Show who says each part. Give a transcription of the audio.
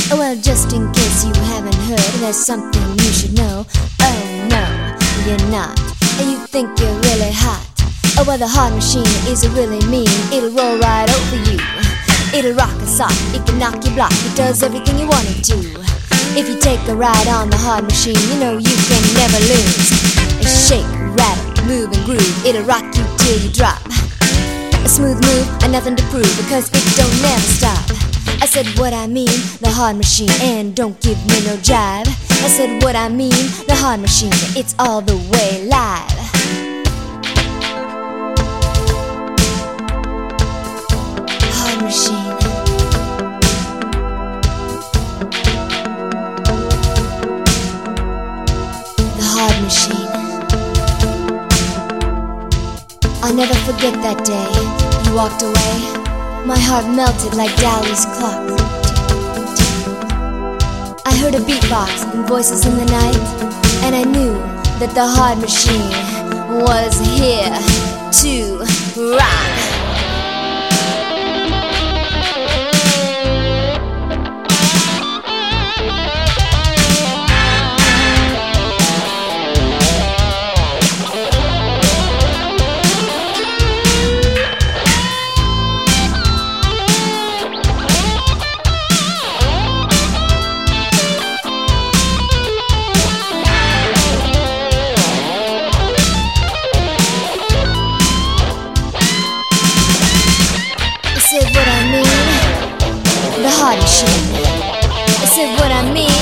Speaker 1: Oh, well, just in case you haven't heard, there's something you should know. Oh no, you're not, and you think you're really hot. Oh, well, the hard machine is really mean. It'll roll right over you. It'll rock a sock, it can knock you block. It does everything you want it to. If you take a ride on the hard machine, you know you can never lose. Shake, rattle, move and groove. It'll rock you till you drop. A smooth move and nothing to prove, because it don't never stop. I said what I mean, the hard machine, and don't give me no jive. I said what I mean, the hard machine, it's all the way live. Hard machine. The hard machine. I'll never forget that day you walked away. My heart melted like Dali's clock. I heard a beatbox and voices in the night, and I knew that the hard machine was here to rock. I said what I mean, the hard machine. I said what I mean.